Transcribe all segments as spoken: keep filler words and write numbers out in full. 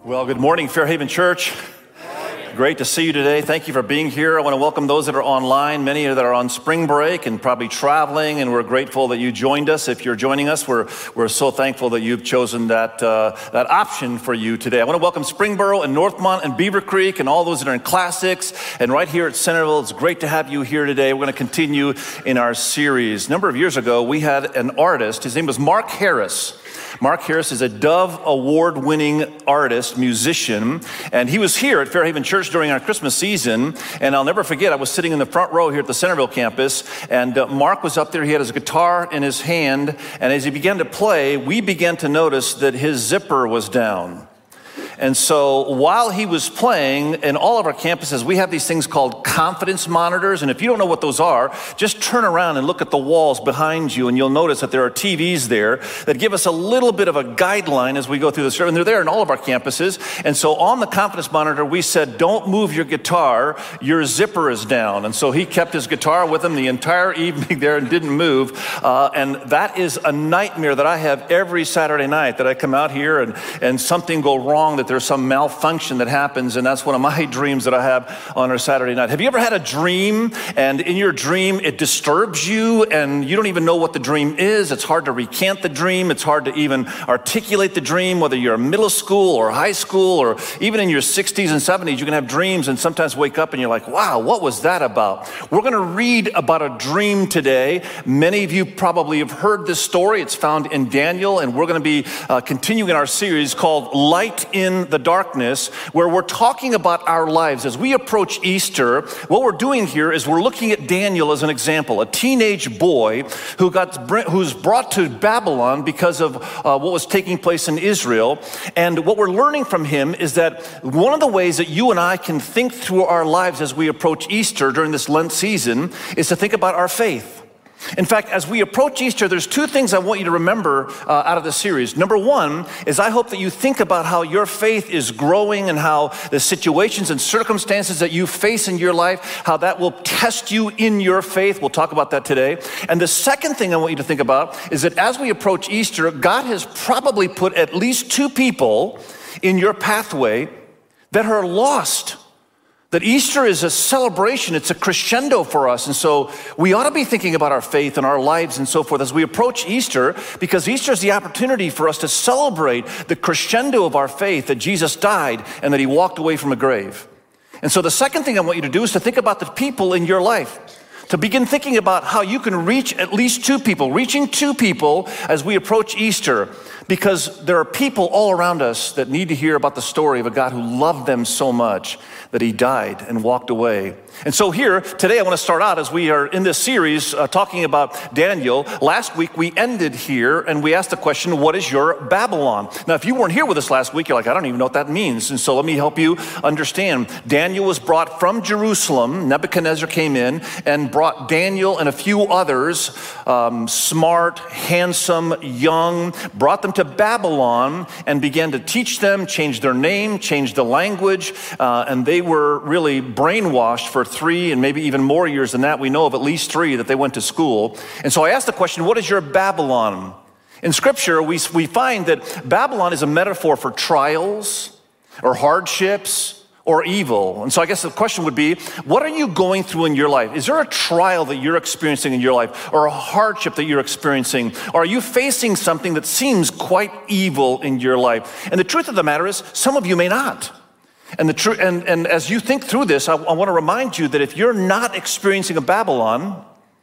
Well, good morning, Fairhaven Church. Great to see you today. Thank you for being here. I want to welcome those that are online, many that are on spring break and probably traveling, and we're grateful that you joined us. If you're joining us, we're we're so thankful that you've chosen that uh, that option for you today. I want to welcome Springboro and Northmont and Beaver Creek and all those that are in Classics and right here at Centerville. It's great to have you here today. We're going to continue in our series. A number of years ago, we had an artist. His name was Mark Harris. Mark Harris is a Dove Award-winning artist, musician, and he was here at Fairhaven Church during our Christmas season, and I'll never forget, I was sitting in the front row here at the Centerville campus, and uh, Mark was up there. He had his guitar in his hand, and as he began to play, we began to notice that his zipper was down. And so while he was playing, in all of our campuses, we have these things called confidence monitors. And if you don't know what those are, just turn around and look at the walls behind you, and you'll notice that there are T Vs there that give us a little bit of a guideline as we go through the service. And they're there in all of our campuses. And so on the confidence monitor, we said, don't move your guitar, your zipper is down. And so he kept his guitar with him the entire evening there and didn't move. Uh, and that is a nightmare that I have every Saturday night, that I come out here and, and something go wrong, that there's some malfunction that happens, and that's one of my dreams that I have on our Saturday night. Have you ever had a dream, and in your dream it disturbs you, and you don't even know what the dream is? It's hard to recant the dream. It's hard to even articulate the dream, whether you're in middle school or high school, or even in your sixties and seventies, you can have dreams and sometimes wake up and you're like, wow, what was that about? We're going to read about a dream today. Many of you probably have heard this story. It's found in Daniel, and we're going to be uh, continuing our series called Light in the Darkness, where we're talking about our lives. As we approach Easter, what we're doing here is we're looking at Daniel as an example, a teenage boy who got who's brought to Babylon because of uh, what was taking place in Israel. And what we're learning from him is that one of the ways that you and I can think through our lives as we approach Easter during this Lent season is to think about our faith. In fact, as we approach Easter, there's two things I want you to remember uh, out of this series. Number one is I hope that you think about how your faith is growing and how the situations and circumstances that you face in your life, how that will test you in your faith. We'll talk about that today. And the second thing I want you to think about is that as we approach Easter, God has probably put at least two people in your pathway that are lost. That Easter is a celebration, it's a crescendo for us. And so we ought to be thinking about our faith and our lives and so forth as we approach Easter, because Easter is the opportunity for us to celebrate the crescendo of our faith, that Jesus died and that he walked away from a grave. And so the second thing I want you to do is to think about the people in your life. To begin thinking about how you can reach at least two people, reaching two people as we approach Easter, because there are people all around us that need to hear about the story of a God who loved them so much that he died and walked away. And so here, today I want to start out as we are in this series uh, talking about Daniel. Last week we ended here and we asked the question, what is your Babylon? Now, if you weren't here with us last week, you're like, I don't even know what that means. And so let me help you understand. Daniel was brought from Jerusalem. Nebuchadnezzar came in and brought Daniel and a few others, um, smart, handsome, young, brought them to Babylon and began to teach them, change their name, change the language, uh, and they were really brainwashed for three and maybe even more years than that. We know of at least three that they went to school. And so I asked the question, what is your Babylon? In Scripture, we, we find that Babylon is a metaphor for trials or hardships or evil. And so I guess the question would be, what are you going through in your life? Is there a trial that you're experiencing in your life, or a hardship that you're experiencing? Or are you facing something that seems quite evil in your life? And the truth of the matter is, some of you may not. And the tr- and, and as you think through this, I, I want to remind you that if you're not experiencing a Babylon,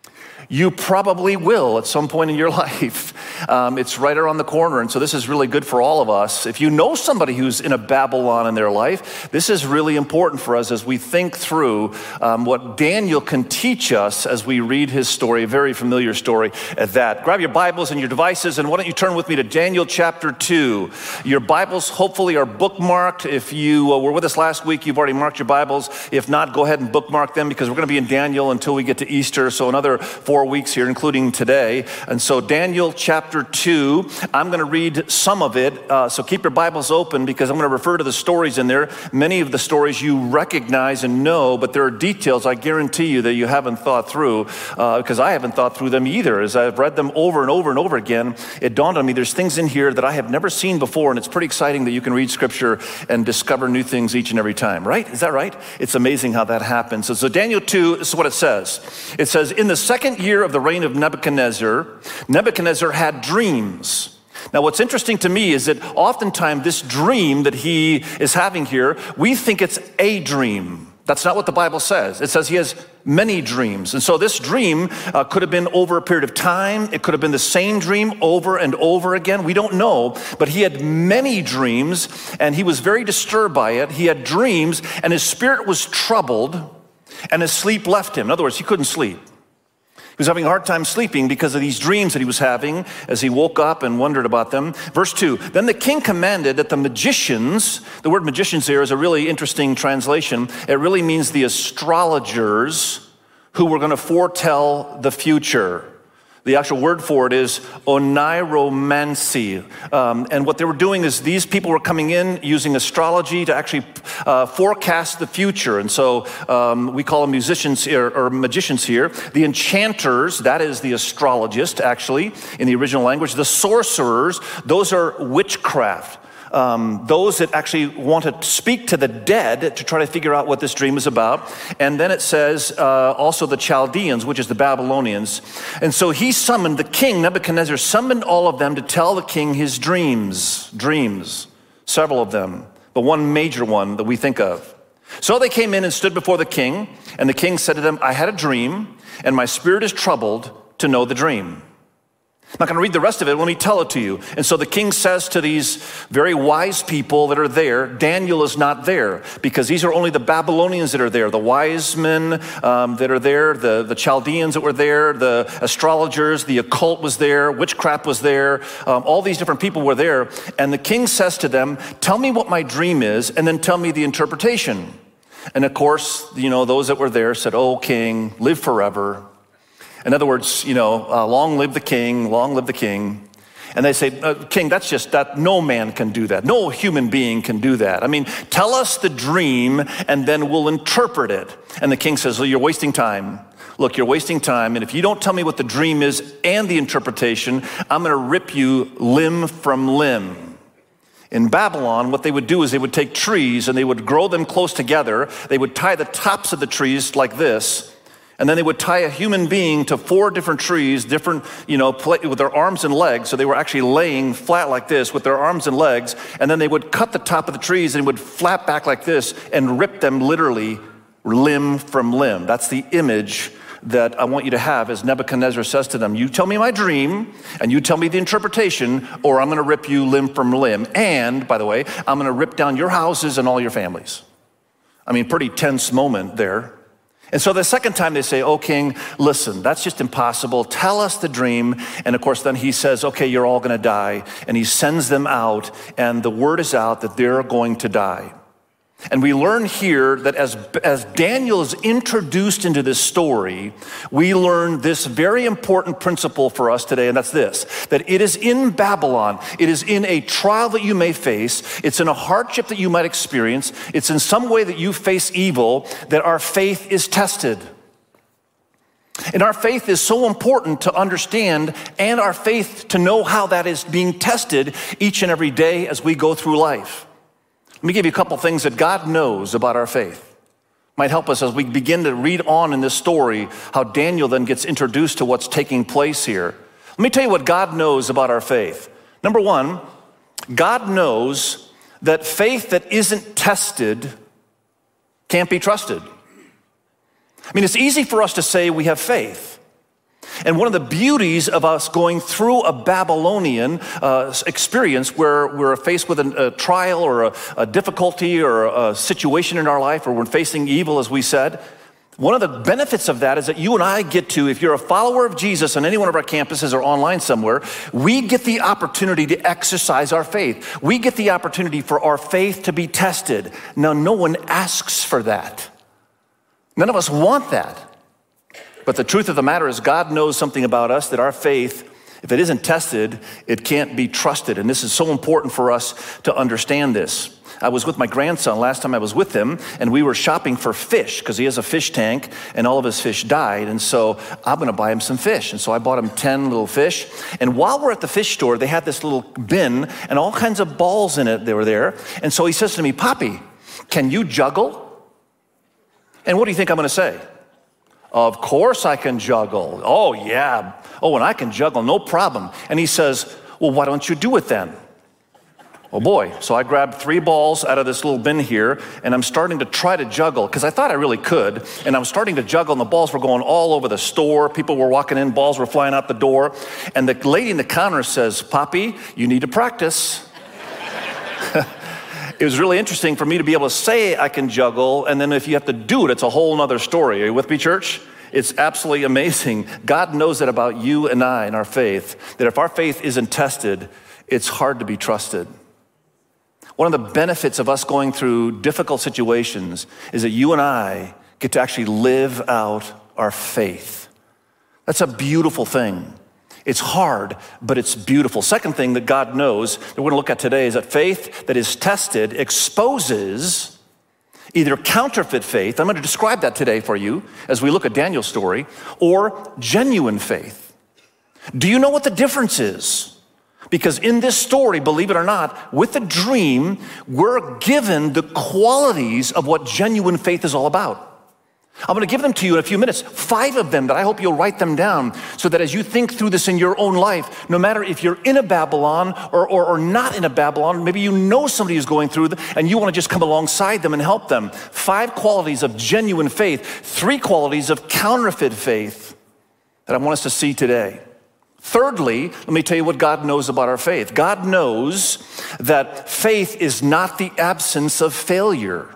you probably will at some point in your life. Um, it's right around the corner, and so this is really good for all of us. If you know somebody who's in a Babylon in their life, this is really important for us as we think through um, what Daniel can teach us as we read his story, a very familiar story at that. Grab your Bibles and your devices, and why don't you turn with me to Daniel chapter two. Your Bibles hopefully are bookmarked. If you uh, were with us last week, you've already marked your Bibles. If not, go ahead and bookmark them, because we're going to be in Daniel until we get to Easter, so another four four weeks here, including today. And so Daniel chapter two, I'm going to read some of it. Uh, so keep your Bibles open because I'm going to refer to the stories in there. Many of the stories you recognize and know, but there are details I guarantee you that you haven't thought through uh, because I haven't thought through them either. As I've read them over and over and over again, it dawned on me there's things in here that I have never seen before, and it's pretty exciting that you can read Scripture and discover new things each and every time, right? Is that right? It's amazing how that happens. So, so Daniel two, this is what it says. It says, in the second year of the reign of Nebuchadnezzar, Nebuchadnezzar had dreams. Now, what's interesting to me is that oftentimes this dream that he is having here, we think it's a dream. That's not what the Bible says. It says he has many dreams. And so this dream uh, could have been over a period of time. It could have been the same dream over and over again. We don't know. But he had many dreams, and he was very disturbed by it. He had dreams, and his spirit was troubled, and his sleep left him. In other words, he couldn't sleep. He was having a hard time sleeping because of these dreams that he was having as he woke up and wondered about them. Verse two, then the king commanded that the magicians, the word magicians here is a really interesting translation. It really means the astrologers who were going to foretell the future. The actual word for it is oneiromancy. Um, and what they were doing is these people were coming in using astrology to actually uh, forecast the future. And so um, we call them musicians here, or magicians here. The enchanters, that is the astrologist actually in the original language. The sorcerers, those are witchcraft. Um, those that actually want to speak to the dead to try to figure out what this dream is about. And then it says uh, also the Chaldeans, which is the Babylonians. And so he summoned, the king, Nebuchadnezzar, summoned all of them to tell the king his dreams. Dreams, several of them, but one major one that we think of. So they came in and stood before the king, and the king said to them, I had a dream, and my spirit is troubled to know the dream. I'm not going to read the rest of it. Let me tell it to you. And so the king says to these very wise people that are there, Daniel is not there because these are only the Babylonians that are there, the wise men um, that are there, the, the Chaldeans that were there, the astrologers, the occult was there, witchcraft was there, um, all these different people were there. And the king says to them, tell me what my dream is and then tell me the interpretation. And of course, you know, those that were there said, oh, king, live forever. In other words, you know, uh, long live the king, long live the king. And they say, uh, king, that's just, that no man can do that. No human being can do that. I mean, tell us the dream and then we'll interpret it. And the king says, well, you're wasting time. Look, you're wasting time. And if you don't tell me what the dream is and the interpretation, I'm going to rip you limb from limb. In Babylon, what they would do is they would take trees and they would grow them close together. They would tie the tops of the trees like this. And then they would tie a human being to four different trees, different, you know, with their arms and legs. So they were actually laying flat like this with their arms and legs. And then they would cut the top of the trees and would flap back like this and rip them literally limb from limb. That's the image that I want you to have as Nebuchadnezzar says to them, you tell me my dream and you tell me the interpretation or I'm going to rip you limb from limb. And, by the way, I'm going to rip down your houses and all your families. I mean, pretty tense moment there. And so the second time they say, oh, king, listen, that's just impossible. Tell us the dream. And of course, then he says, okay, you're all going to die. And he sends them out. And the word is out that they're going to die. And we learn here that as, as Daniel is introduced into this story, we learn this very important principle for us today, and that's this, that it is in Babylon, it is in a trial that you may face, it's in a hardship that you might experience, it's in some way that you face evil, that our faith is tested. And our faith is so important to understand, and our faith to know how that is being tested each and every day as we go through life. Let me give you a couple things that God knows about our faith. Might help us as we begin to read on in this story, how Daniel then gets introduced to what's taking place here. Let me tell you what God knows about our faith. Number one, God knows that faith that isn't tested can't be trusted. I mean, it's easy for us to say we have faith. And one of the beauties of us going through a Babylonian uh, experience where we're faced with a, a trial or a, a difficulty or a situation in our life, or we're facing evil, as we said, one of the benefits of that is that you and I get to, if you're a follower of Jesus on any one of our campuses or online somewhere, we get the opportunity to exercise our faith. We get the opportunity for our faith to be tested. Now, no one asks for that. None of us want that. But the truth of the matter is God knows something about us, that our faith, if it isn't tested, it can't be trusted. And this is so important for us to understand this. I was with my grandson last time I was with him, and we were shopping for fish because he has a fish tank and all of his fish died. And so I'm going to buy him some fish. And so I bought him ten little fish. And while we're at the fish store, they had this little bin and all kinds of balls in it. They were there. And so he says to me, "Poppy, can you juggle?" And what do you think I'm going to say? "Of course I can juggle." "Oh, yeah. Oh, and I can juggle, no problem." And he says, "Well, why don't you do it then?" Oh boy, so I grabbed three balls out of this little bin here, and I'm starting to try to juggle, because I thought I really could, and I'm starting to juggle, and the balls were going all over the store. People were walking in, balls were flying out the door, and the lady in the counter says, "Poppy, you need to practice." It was really interesting for me to be able to say I can juggle, and then if you have to do it, it's a whole nother story. Are you with me, church? It's absolutely amazing. God knows that about you and I and our faith, that if our faith isn't tested, it's hard to be trusted. One of the benefits of us going through difficult situations is that you and I get to actually live out our faith. That's a beautiful thing. It's hard, but it's beautiful. Second thing that God knows that we're going to look at today is that faith that is tested exposes either counterfeit faith, I'm going to describe that today for you as we look at Daniel's story, or genuine faith. Do you know what the difference is? Because in this story, believe it or not, with the dream, we're given the qualities of what genuine faith is all about. I'm going to give them to you in a few minutes, five of them that I hope you'll write them down so that as you think through this in your own life, no matter if you're in a Babylon or, or, or not in a Babylon, maybe you know somebody who's going through it and you want to just come alongside them and help them. Five qualities of genuine faith, three qualities of counterfeit faith that I want us to see today. Thirdly, let me tell you what God knows about our faith. God knows that faith is not the absence of failure.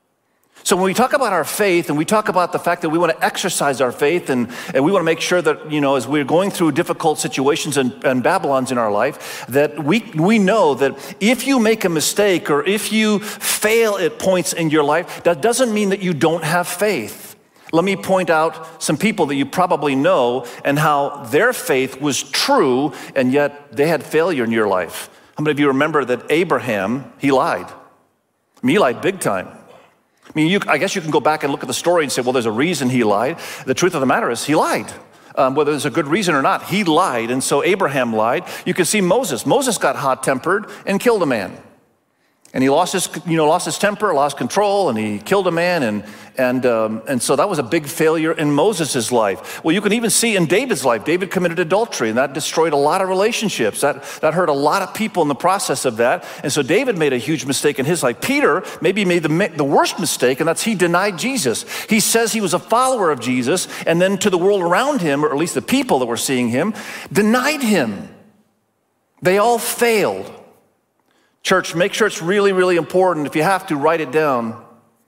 So when we talk about our faith and we talk about the fact that we want to exercise our faith and, and we want to make sure that, you know, as we're going through difficult situations and, and Babylons in our life, that we, we know that if you make a mistake or if you fail at points in your life, that doesn't mean that you don't have faith. Let me point out some people that you probably know and how their faith was true and yet they had failure in your life. How many of you remember that Abraham, he lied? I mean, he lied big time. I mean, you, I guess you can go back and look at the story and say, well, there's a reason he lied. The truth of the matter is he lied. Um, whether there's a good reason or not, he lied. And so Abraham lied. You can see Moses. Moses got hot-tempered and killed a man. And he lost his, you know, lost his temper, lost control, and he killed a man, and and um, and so that was a big failure in Moses' life. Well, you can even see in David's life. David committed adultery, and that destroyed a lot of relationships. That that hurt a lot of people in the process of that. And so David made a huge mistake in his life. Peter maybe made the the worst mistake, and that's he denied Jesus. He says he was a follower of Jesus, and then to the world around him, or at least the people that were seeing him, denied him. They all failed. Church, make sure it's really, really important. If you have to, write it down.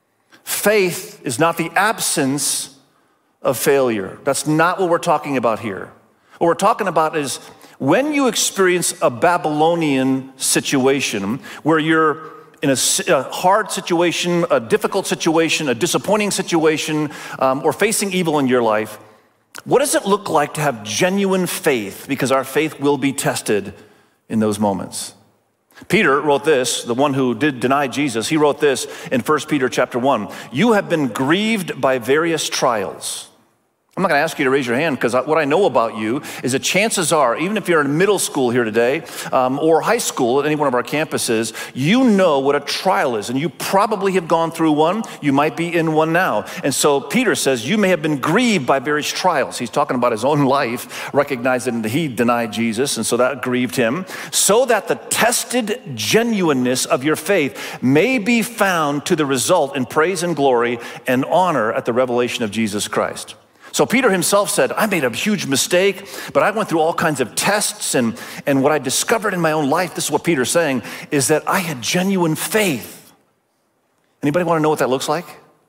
Faith is not the absence of failure. That's not what we're talking about here. What we're talking about is when you experience a Babylonian situation where you're in a, a hard situation, a difficult situation, a disappointing situation, um, or facing evil in your life, what does it look like to have genuine faith? Because our faith will be tested in those moments. Peter wrote this, the one who did deny Jesus, he wrote this in First Peter chapter one. You have been grieved by various trials. I'm not going to ask you to raise your hand because what I know about you is that chances are, even if you're in middle school here today um, or high school at any one of our campuses, you know what a trial is, and you probably have gone through one. You might be in one now. And so Peter says you may have been grieved by various trials. He's talking about his own life, recognizing that he denied Jesus, and so that grieved him, so that the tested genuineness of your faith may be found to the result in praise and glory and honor at the revelation of Jesus Christ. So Peter himself said, I made a huge mistake, but I went through all kinds of tests, and, and what I discovered in my own life, this is what Peter's saying, is that I had genuine faith. Anybody want to know what that looks like?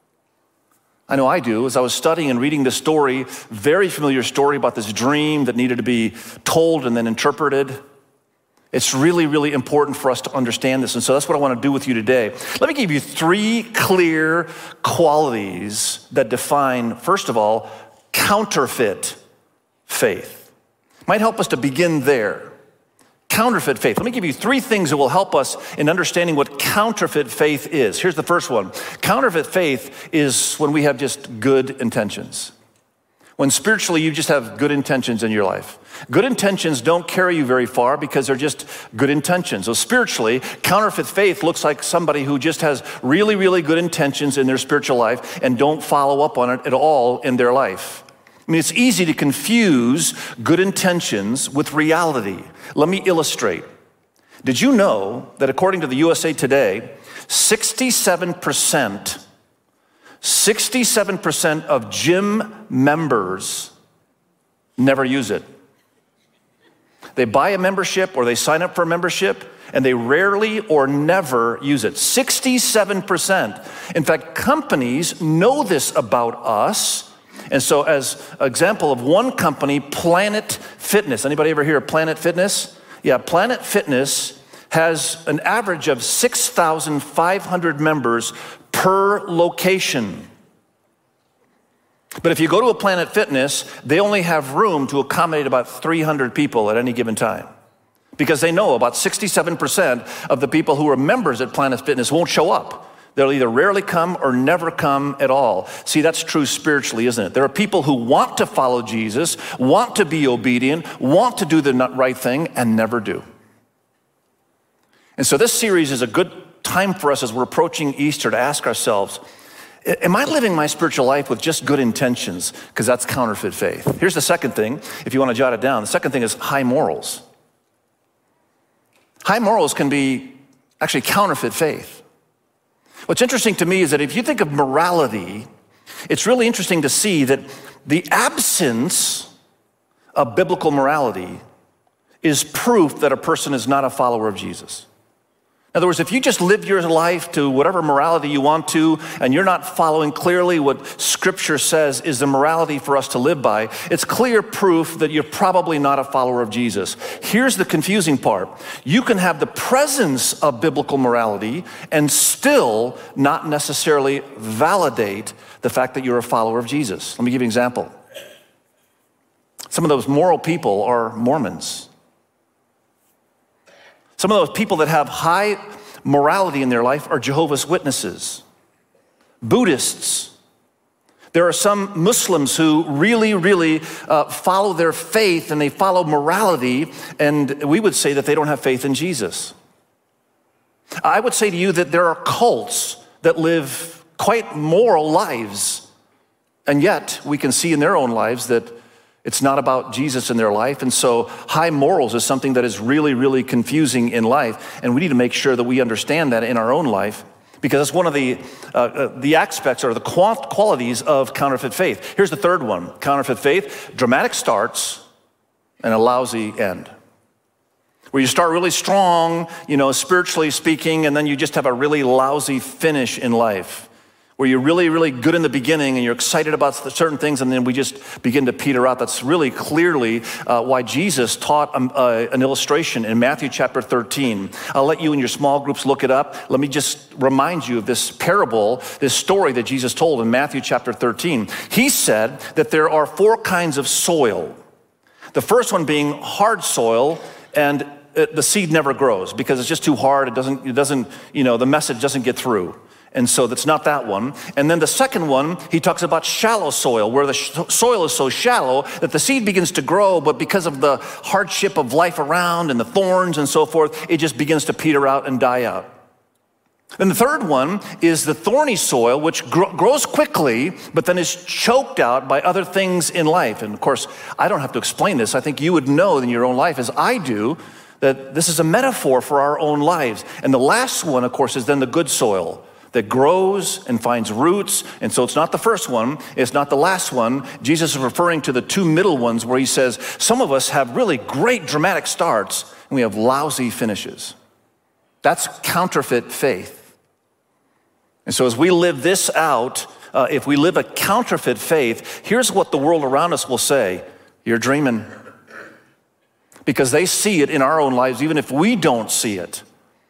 I know I do. As I was studying and reading this story, very familiar story about this dream that needed to be told and then interpreted. It's really, really important for us to understand this, and so that's what I want to do with you today. Let me give you three clear qualities that define, first of all, counterfeit faith. Might help us to begin there. Counterfeit faith. Let me give you three things that will help us in understanding what counterfeit faith is. Here's the first one. Counterfeit faith is when we have just good intentions. When spiritually you just have good intentions in your life. Good intentions don't carry you very far because they're just good intentions. So spiritually, counterfeit faith looks like somebody who just has really, really good intentions in their spiritual life and don't follow up on it at all in their life. I mean, it's easy to confuse good intentions with reality. Let me illustrate. Did you know that according to the U S A Today, sixty-seven percent, sixty-seven percent of gym members never use it? They buy a membership or they sign up for a membership and they rarely or never use it. sixty-seven percent. In fact, companies know this about us. And so as an example of one company, Planet Fitness. Anybody ever hear of Planet Fitness? Yeah, Planet Fitness has an average of six thousand five hundred members per location. But if you go to a Planet Fitness, they only have room to accommodate about three hundred people at any given time. Because they know about sixty-seven percent of the people who are members at Planet Fitness won't show up. They'll either rarely come or never come at all. See, that's true spiritually, isn't it? There are people who want to follow Jesus, want to be obedient, want to do the right thing, and never do. And so this series is a good time for us as we're approaching Easter to ask ourselves, am I living my spiritual life with just good intentions? Because that's counterfeit faith. Here's the second thing, if you want to jot it down. The second thing is high morals. High morals can be actually counterfeit faith. What's interesting to me is that if you think of morality, it's really interesting to see that the absence of biblical morality is proof that a person is not a follower of Jesus. In other words, if you just live your life to whatever morality you want to, and you're not following clearly what Scripture says is the morality for us to live by, it's clear proof that you're probably not a follower of Jesus. Here's the confusing part. You can have the presence of biblical morality and still not necessarily validate the fact that you're a follower of Jesus. Let me give you an example. Some of those moral people are Mormons. Some of those people that have high morality in their life are Jehovah's Witnesses, Buddhists. There are some Muslims who really, really uh, follow their faith and they follow morality, and we would say that they don't have faith in Jesus. I would say to you that there are cults that live quite moral lives, and yet we can see in their own lives that it's not about Jesus in their life. And so high morals is something that is really, really confusing in life. And we need to make sure that we understand that in our own life, because it's one of the, uh, uh, the aspects or the qualities of counterfeit faith. Here's the third one. Counterfeit faith, dramatic starts and a lousy end. Where you start really strong, you know, spiritually speaking, and then you just have a really lousy finish in life. Where you're really, really good in the beginning and you're excited about certain things, and then we just begin to peter out. That's really clearly uh, why Jesus taught um, uh, an illustration in Matthew chapter thirteen. I'll let you in your small groups look it up. Let me just remind you of this parable, this story that Jesus told in Matthew chapter thirteen. He said that there are four kinds of soil. The first one being hard soil, and it, the seed never grows because it's just too hard. It doesn't, it doesn't, you know, the message doesn't get through. And so that's not that one. And then the second one, he talks about shallow soil, where the sh- soil is so shallow that the seed begins to grow, but because of the hardship of life around and the thorns and so forth, it just begins to peter out and die out. And the third one is the thorny soil, which gr- grows quickly, but then is choked out by other things in life. And of course, I don't have to explain this. I think you would know in your own life, as I do, that this is a metaphor for our own lives. And the last one, of course, is then the good soil that grows and finds roots. And so it's not the first one, it's not the last one. Jesus is referring to the two middle ones where he says, some of us have really great dramatic starts and we have lousy finishes. That's counterfeit faith. And so as we live this out, uh, if we live a counterfeit faith, here's what the world around us will say: you're dreaming. Because they see it in our own lives, even if we don't see it.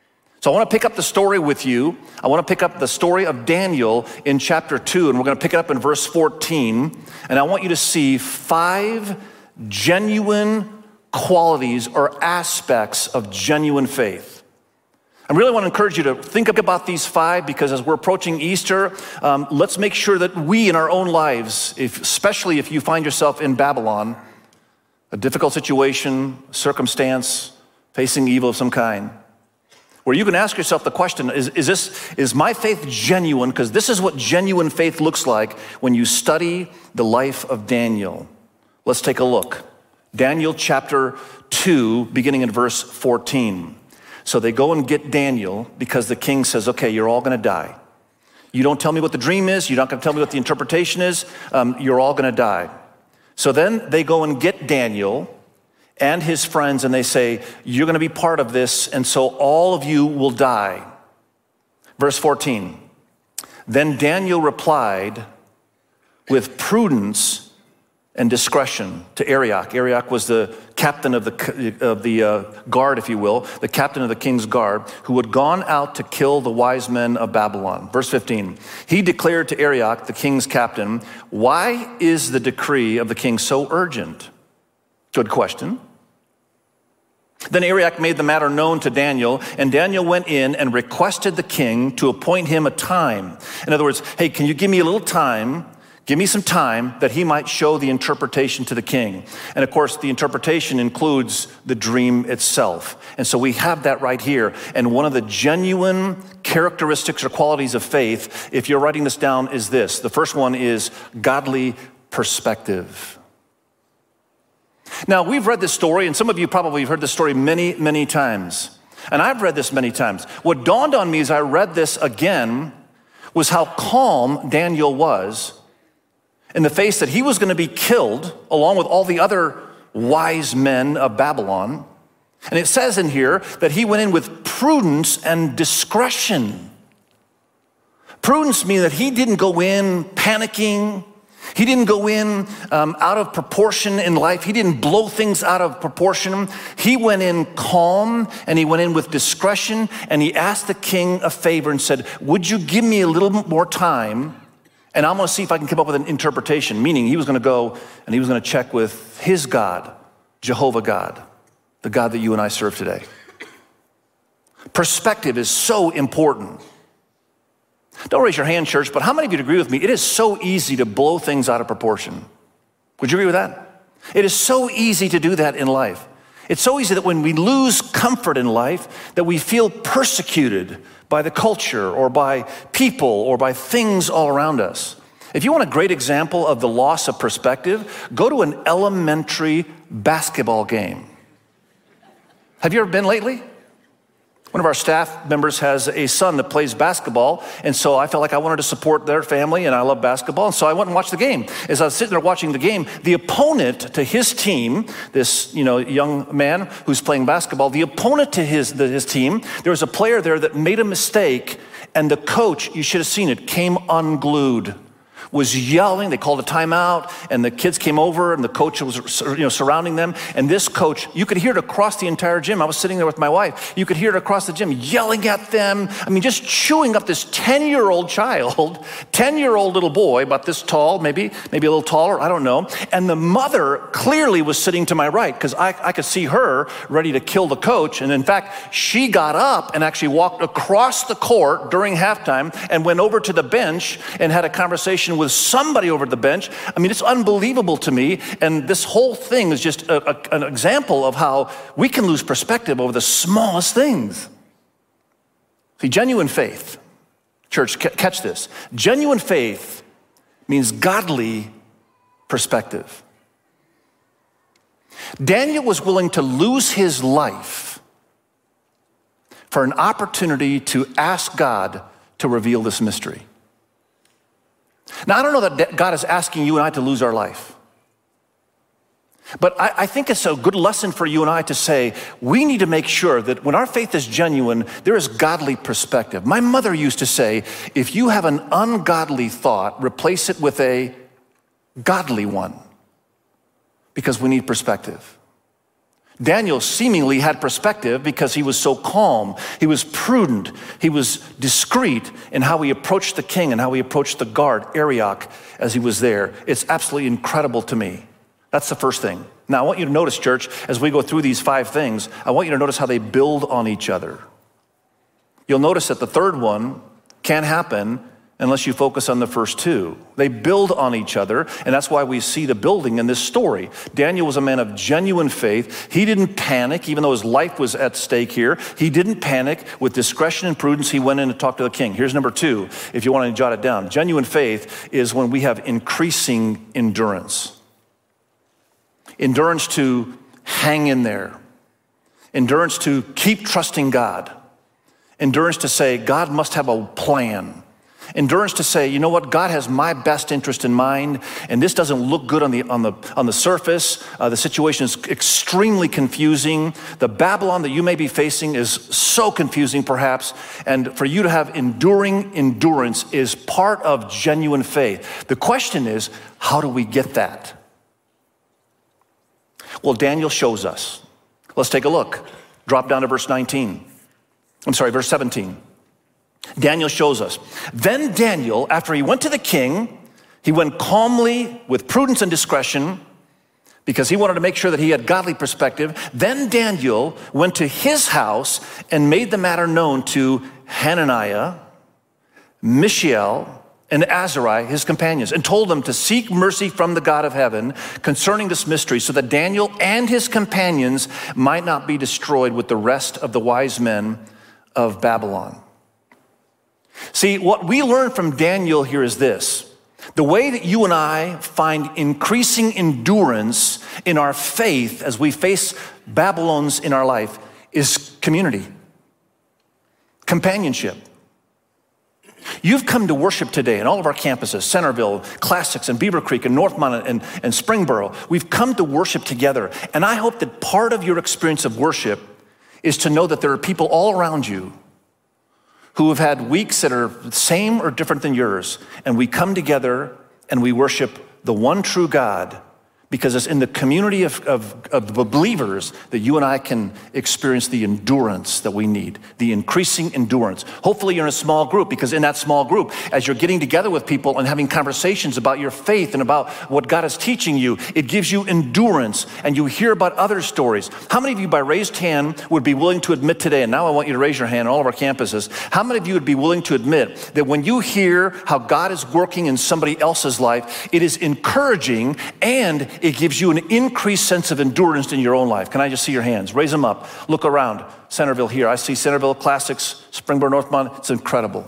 So I want to pick up the story with you. I want to pick up the story of Daniel in chapter two, and we're going to pick it up in verse fourteen. And I want you to see five genuine qualities or aspects of genuine faith. I really want to encourage you to think about these five, because as we're approaching Easter, um, let's make sure that we in our own lives, if, especially if you find yourself in Babylon, a difficult situation, circumstance, facing evil of some kind, where you can ask yourself the question, is, is this, is my faith genuine? Because this is what genuine faith looks like when you study the life of Daniel. Let's take a look. Daniel chapter two, beginning in verse fourteen. So they go and get Daniel because the king says, okay, you're all gonna die. You don't tell me what the dream is, you're not gonna tell me what the interpretation is, um, you're all gonna die. So then they go and get Daniel and his friends, and they say, you're going to be part of this, and so all of you will die. Verse fourteen, then Daniel replied with prudence and discretion to Arioch. Arioch was the captain of the, of the uh, guard, if you will, the captain of the king's guard, who had gone out to kill the wise men of Babylon. Verse fifteen, he declared to Arioch, the king's captain, why is the decree of the king so urgent? Good question. Then Arioch made the matter known to Daniel, and Daniel went in and requested the king to appoint him a time. In other words, hey, can you give me a little time, give me some time that he might show the interpretation to the king. And of course, the interpretation includes the dream itself. And so we have that right here. And one of the genuine characteristics or qualities of faith, if you're writing this down, is this. The first one is godly perspective. Now, we've read this story, and some of you probably have heard this story many, many times. And I've read this many times. What dawned on me as I read this again was how calm Daniel was in the face that he was going to be killed along with all the other wise men of Babylon. And it says in here that he went in with prudence and discretion. Prudence means that he didn't go in panicking. He didn't go in um, out of proportion in life. He didn't blow things out of proportion. He went in calm, and he went in with discretion, and he asked the king a favor and said, would you give me a little more time, and I'm going to see if I can come up with an interpretation, meaning he was going to go and he was going to check with his God, Jehovah God, the God that you and I serve today. Perspective is so important. Don't raise your hand, church, but how many of you agree with me? It is so easy to blow things out of proportion. Would you agree with that? It is so easy to do that in life. It's so easy that when we lose comfort in life, that we feel persecuted by the culture or by people or by things all around us. If you want a great example of the loss of perspective, go to an elementary basketball game. Have you ever been lately? One of our staff members has a son that plays basketball, and so I felt like I wanted to support their family, and I love basketball, and so I went and watched the game. As I was sitting there watching the game, the opponent to his team, this you know young man who's playing basketball, the opponent to his, the, his team, there was a player there that made a mistake, and the coach, you should have seen it, came unglued. Was yelling, they called a timeout, and the kids came over, and the coach was you know, surrounding them, and this coach, you could hear it across the entire gym. I was sitting there with my wife. You could hear it across the gym, yelling at them. I mean, just chewing up this ten-year-old child, ten-year-old little boy, about this tall, maybe, maybe a little taller, I don't know, and the mother clearly was sitting to my right, because I, I could see her ready to kill the coach, and in fact, she got up and actually walked across the court during halftime and went over to the bench and had a conversation with with somebody over at the bench. I mean, it's unbelievable to me. And this whole thing is just a, a, an example of how we can lose perspective over the smallest things. See, genuine faith, church, c- catch this. Genuine faith means godly perspective. Daniel was willing to lose his life for an opportunity to ask God to reveal this mystery. Now, I don't know that God is asking you and I to lose our life. But I, I think it's a good lesson for you and I to say, we need to make sure that when our faith is genuine, there is godly perspective. My mother used to say, if you have an ungodly thought, replace it with a godly one. Because we need perspective. Daniel seemingly had perspective because he was so calm. He was prudent. He was discreet in how he approached the king and how he approached the guard, Arioch, as he was there. It's absolutely incredible to me. That's the first thing. Now, I want you to notice, church, as we go through these five things, I want you to notice how they build on each other. You'll notice that the third one can't happen unless you focus on the first two. They build on each other, and that's why we see the building in this story. Daniel was a man of genuine faith. He didn't panic, even though his life was at stake here. He didn't panic. With discretion and prudence, he went in to talk to the king. Here's number two, if you want to jot it down. Genuine faith is when we have increasing endurance. Endurance to hang in there. Endurance to keep trusting God. Endurance to say, God must have a plan. Endurance to say, you know what, God has my best interest in mind, and this doesn't look good on the on the on the surface. Uh, the situation is extremely confusing. The Babylon that you may be facing is so confusing, perhaps, and for you to have enduring endurance is part of genuine faith. The question is, how do we get that? Well, Daniel shows us. Let's take a look. Drop down to verse nineteen. I'm sorry, verse seventeen. Daniel shows us. Then Daniel, after he went to the king, he went calmly with prudence and discretion because he wanted to make sure that he had godly perspective. Then Daniel went to his house and made the matter known to Hananiah, Mishael, and Azariah, his companions, and told them to seek mercy from the God of heaven concerning this mystery so that Daniel and his companions might not be destroyed with the rest of the wise men of Babylon. See, what we learn from Daniel here is this. The way that you and I find increasing endurance in our faith as we face Babylons in our life is community, companionship. You've come to worship today in all of our campuses, Centerville, Classics, and Beaver Creek, and Northmont, and, and Springboro. We've come to worship together. And I hope that part of your experience of worship is to know that there are people all around you who have had weeks that are the same or different than yours, and we come together and we worship the one true God because it's in the community of, of, of the believers that you and I can experience the endurance that we need, the increasing endurance. Hopefully you're in a small group, because in that small group, as you're getting together with people and having conversations about your faith and about what God is teaching you, it gives you endurance, and you hear about other stories. How many of you by raised hand would be willing to admit today, and now I want you to raise your hand on all of our campuses, how many of you would be willing to admit that when you hear how God is working in somebody else's life, it is encouraging and it gives you an increased sense of endurance in your own life? Can I just see your hands? Raise them up. Look around. Centerville here. I see Centerville, Classics, Springboro, Northmont. It's incredible.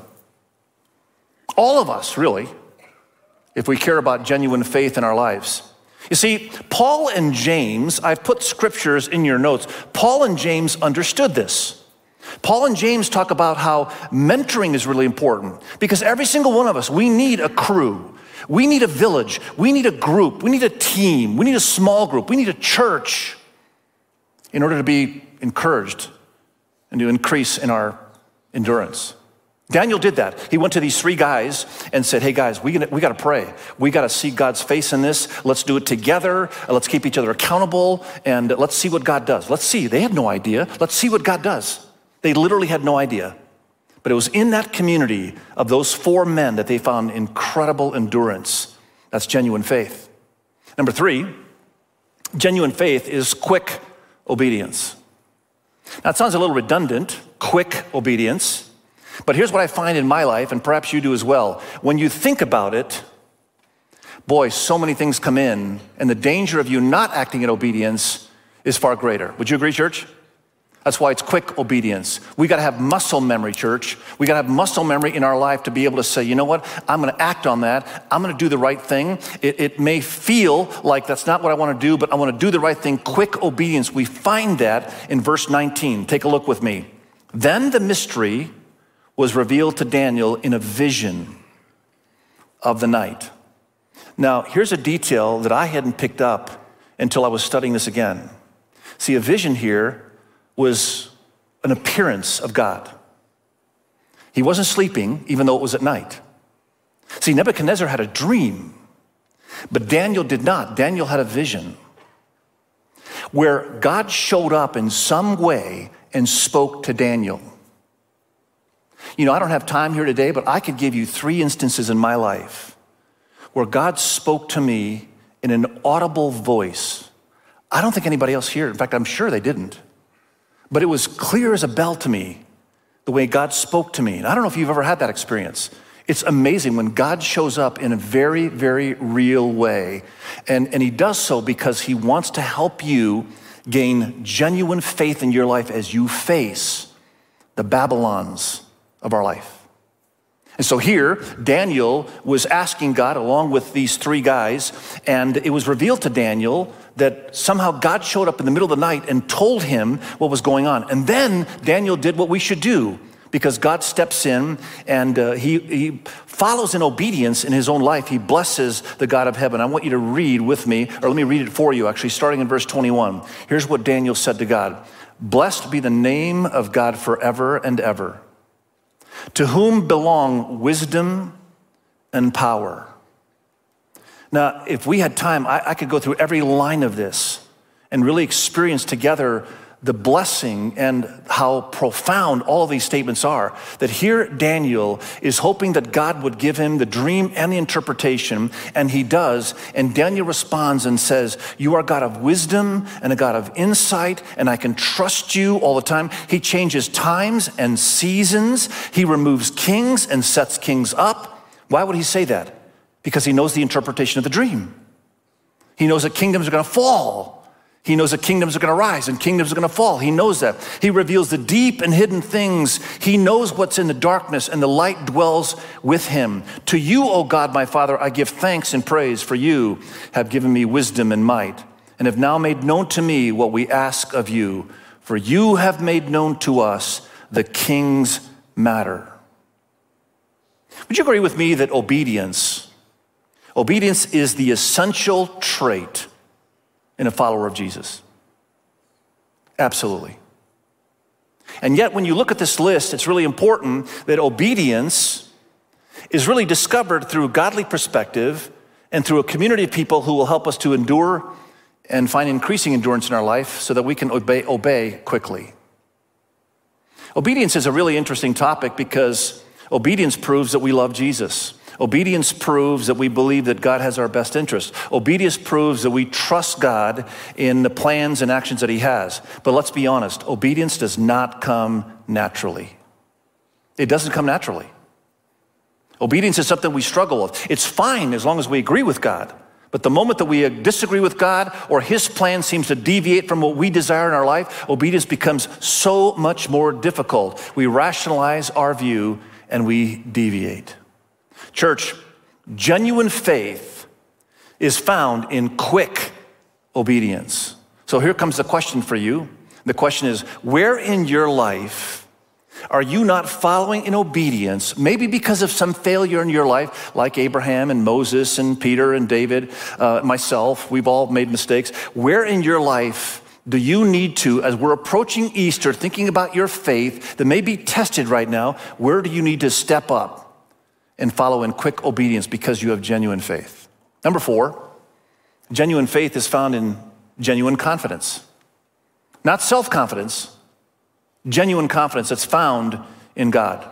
All of us, really, if we care about genuine faith in our lives. You see, Paul and James, I've put scriptures in your notes. Paul and James understood this. Paul and James talk about how mentoring is really important, because every single one of us, we need a crew. We need a village. We need a group. We need a team. We need a small group. We need a church in order to be encouraged and to increase in our endurance. Daniel did that. He went to these three guys and said, hey guys, we, we got to pray. We got to see God's face in this. Let's do it together. Let's keep each other accountable, and let's see what God does. Let's see. They had no idea. Let's see what God does. They literally had no idea. But it was in that community of those four men that they found incredible endurance. That's genuine faith. Number three, genuine faith is quick obedience. Now, it sounds a little redundant, quick obedience. But here's what I find in my life, and perhaps you do as well. When you think about it, boy, so many things come in, and the danger of you not acting in obedience is far greater. Would you agree, church? That's why it's quick obedience. We got to have muscle memory, church. We got to have muscle memory in our life to be able to say, you know what? I'm going to act on that. I'm going to do the right thing. It, it may feel like that's not what I want to do, but I want to do the right thing. Quick obedience. We find that in verse nineteen. Take a look with me. Then the mystery was revealed to Daniel in a vision of the night. Now, here's a detail that I hadn't picked up until I was studying this again. See, a vision here was an appearance of God. He wasn't sleeping, even though it was at night. See, Nebuchadnezzar had a dream, but Daniel did not. Daniel had a vision. where God showed up in some way and spoke to Daniel. You know, I don't have time here today, but I could give you three instances in my life where God spoke to me in an audible voice. I don't think anybody else here, in fact, I'm sure they didn't. But it was clear as a bell to me, the way God spoke to me. And I don't know if you've ever had that experience. It's amazing when God shows up in a very, very real way. And, and he does so because he wants to help you gain genuine faith in your life as you face the Babylons of our life. And so here, Daniel was asking God along with these three guys, and it was revealed to Daniel that somehow God showed up in the middle of the night and told him what was going on. And then Daniel did what we should do, because God steps in and uh, he, he follows in obedience in his own life. He blesses the God of heaven. I want you to read with me, or let me read it for you actually, starting in verse twenty-one. Here's what Daniel said to God. Blessed be the name of God forever and ever, to whom belong wisdom and power. Now, if we had time, I, I could go through every line of this and really experience together the blessing and how profound all of these statements are. That here Daniel is hoping that God would give him the dream and the interpretation, and he does. And Daniel responds and says, you are a God of wisdom and a God of insight, and I can trust you all the time. He changes times and seasons. He removes kings and sets kings up. Why would he say that? Because he knows the interpretation of the dream. He knows that kingdoms are going to fall. He knows that kingdoms are going to rise and kingdoms are going to fall. He knows that. He reveals the deep and hidden things. He knows what's in the darkness, and the light dwells with him. To you, O God, my Father, I give thanks and praise, for you have given me wisdom and might, and have now made known to me what we ask of you. For you have made known to us the king's matter. Would you agree with me that obedience, obedience is the essential trait in a follower of Jesus? Absolutely. And yet when you look at this list, it's really important that obedience is really discovered through a godly perspective and through a community of people who will help us to endure and find increasing endurance in our life so that we can obey, obey quickly. Obedience is a really interesting topic because obedience proves that we love Jesus. Obedience proves that we believe that God has our best interest. Obedience proves that we trust God in the plans and actions that he has. But let's be honest, obedience does not come naturally. It doesn't come naturally. Obedience is something we struggle with. It's fine as long as we agree with God. But the moment that we disagree with God or his plan seems to deviate from what we desire in our life, obedience becomes so much more difficult. We rationalize our view and we deviate. Church, genuine faith is found in quick obedience. So here comes the question for you. The question is, where in your life are you not following in obedience, maybe because of some failure in your life, like Abraham and Moses and Peter and David, uh, myself, we've all made mistakes. Where in your life do you need to, as we're approaching Easter, thinking about your faith that may be tested right now, where do you need to step up and follow in quick obedience because you have genuine faith? Number four, genuine faith is found in genuine confidence. Not self-confidence, genuine confidence that's found in God.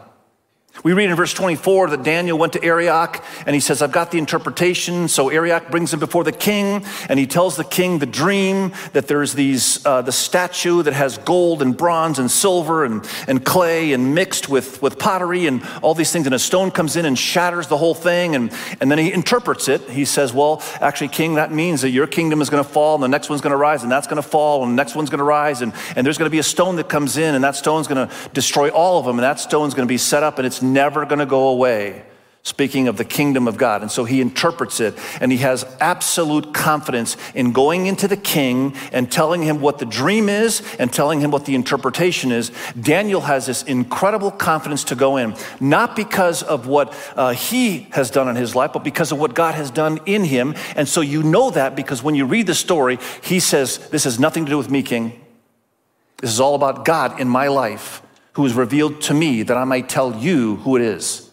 We read in verse twenty-four that Daniel went to Arioch and he says, I've got the interpretation. So Arioch brings him before the king and he tells the king the dream that there's these, uh, the statue that has gold and bronze and silver and, and clay and mixed with, with pottery and all these things. And a stone comes in and shatters the whole thing. And, and then he interprets it. He says, well, actually, king, that means that your kingdom is going to fall and the next one's going to rise and that's going to fall and the next one's going to rise. And, and there's going to be a stone that comes in and that stone's going to destroy all of them. And that stone's going to be set up and it's never going to go away. Speaking of the kingdom of God. And so he interprets it and he has absolute confidence in going into the king and telling him what the dream is and telling him what the interpretation is. Daniel has this incredible confidence to go in, not because of what uh, he has done in his life, but because of what God has done in him. And so you know that because when you read the story, he says, this has nothing to do with me, king. This is all about God in my life, who is revealed to me that I might tell you who it is.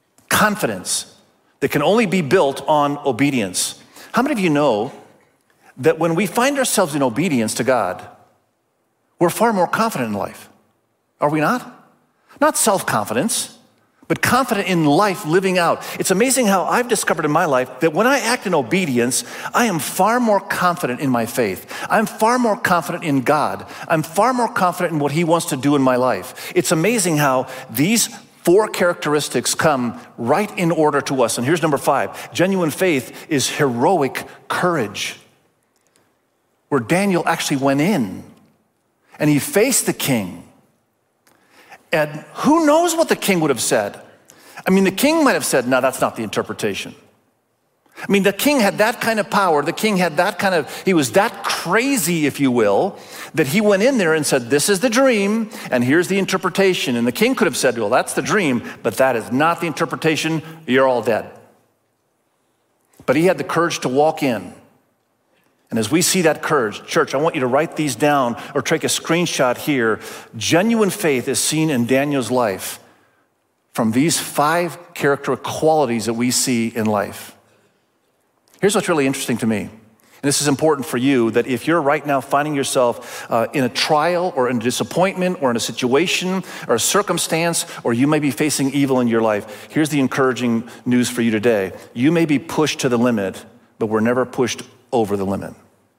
Confidence that can only be built on obedience. How many of you know that when we find ourselves in obedience to God, we're far more confident in life. Are we not? Not self-confidence, but confident in life living out. It's amazing how I've discovered in my life that when I act in obedience, I am far more confident in my faith. I'm far more confident in God. I'm far more confident in what he wants to do in my life. It's amazing how these four characteristics come right in order to us. And here's number five. Genuine faith is heroic courage, where Daniel actually went in and he faced the king. And who knows what the king would have said? I mean, the king might have said, no, that's not the interpretation. I mean, the king had that kind of power. The king had that kind of, he was that crazy, if you will, that he went in there and said, this is the dream, and here's the interpretation. And the king could have said, well, that's the dream, but that is not the interpretation. You're all dead. But he had the courage to walk in. And as we see that courage, church, I want you to write these down or take a screenshot here. Genuine faith is seen in Daniel's life from these five character qualities that we see in life. Here's what's really interesting to me, and this is important for you, that if you're right now finding yourself uh, in a trial or in a disappointment or in a situation or a circumstance, or you may be facing evil in your life, here's the encouraging news for you today. You may be pushed to the limit, but we're never pushed over the limit.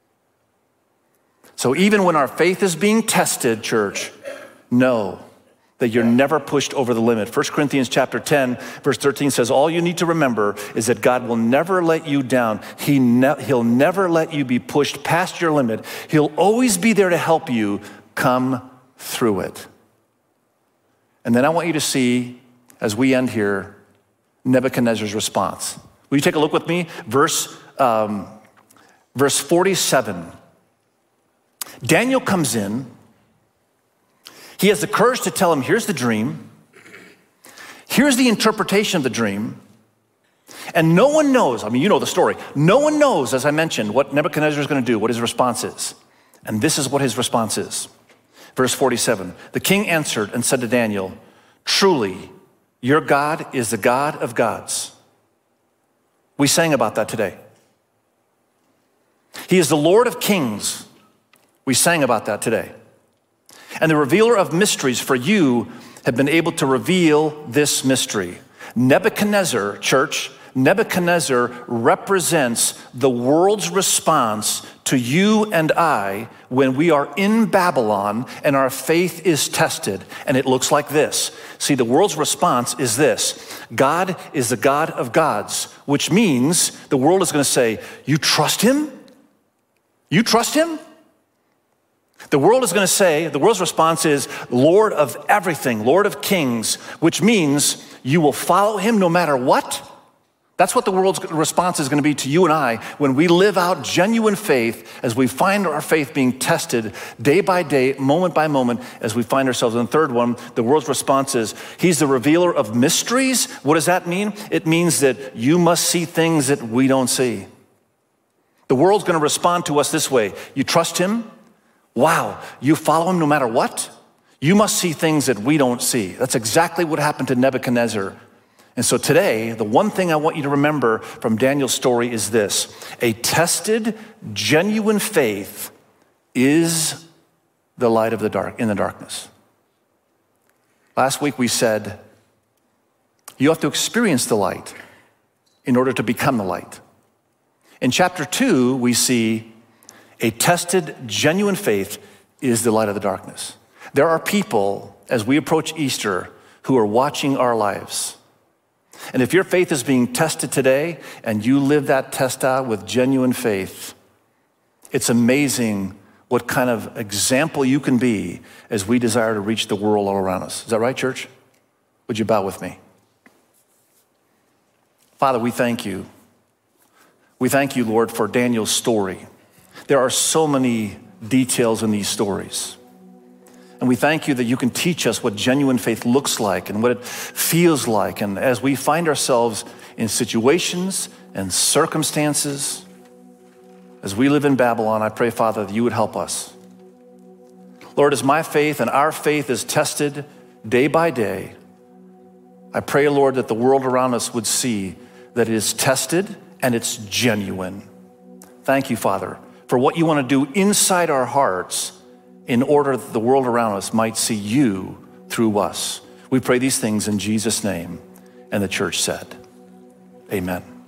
So even when our faith is being tested, church, know that you're never pushed over the limit. First Corinthians chapter ten, verse thirteen says, all you need to remember is that God will never let you down. He ne- he'll never let you be pushed past your limit. He'll always be there to help you come through it. And then I want you to see, as we end here, Nebuchadnezzar's response. Will you take a look with me? Verse um, Verse forty-seven, Daniel comes in. He has the courage to tell him, here's the dream. Here's the interpretation of the dream. And no one knows, I mean, you know the story. No one knows, as I mentioned, what Nebuchadnezzar is going to do, what his response is. And this is what his response is. Verse forty-seven, the king answered and said to Daniel, truly, your God is the God of gods. We sang about that today. He is the Lord of kings. We sang about that today. And the revealer of mysteries, for you have been able to reveal this mystery. Nebuchadnezzar, church, Nebuchadnezzar represents the world's response to you and I when we are in Babylon and our faith is tested. And it looks like this. See, the world's response is this. God is the God of gods, which means the world is going to say, you trust him? You trust him? The world is going to say, the world's response is Lord of everything, Lord of kings, which means you will follow him no matter what. That's what the world's response is going to be to you and I when we live out genuine faith, as we find our faith being tested day by day, moment by moment, as we find ourselves. And the third one, the world's response is, he's the revealer of mysteries. What does that mean? It means that you must see things that we don't see. The world's going to respond to us this way. You trust him? Wow, you follow him no matter what? You must see things that we don't see. That's exactly what happened to Nebuchadnezzar. And so today, the one thing I want you to remember from Daniel's story is this. A tested, genuine faith is the light of the dark, in the darkness. Last week we said, you have to experience the light in order to become the light. In chapter two, we see a tested, genuine faith is the light of the darkness. There are people, as we approach Easter, who are watching our lives. And if your faith is being tested today and you live that test out with genuine faith, it's amazing what kind of example you can be as we desire to reach the world all around us. Is that right, church? Would you bow with me? Father, we thank you. We thank you, Lord, for Daniel's story. There are so many details in these stories. And we thank you that you can teach us what genuine faith looks like and what it feels like. And as we find ourselves in situations and circumstances, as we live in Babylon, I pray, Father, that you would help us. Lord, as my faith and our faith is tested day by day, I pray, Lord, that the world around us would see that it is tested and it's genuine. Thank you, Father, for what you want to do inside our hearts in order that the world around us might see you through us. We pray these things in Jesus' name. And the church said, amen.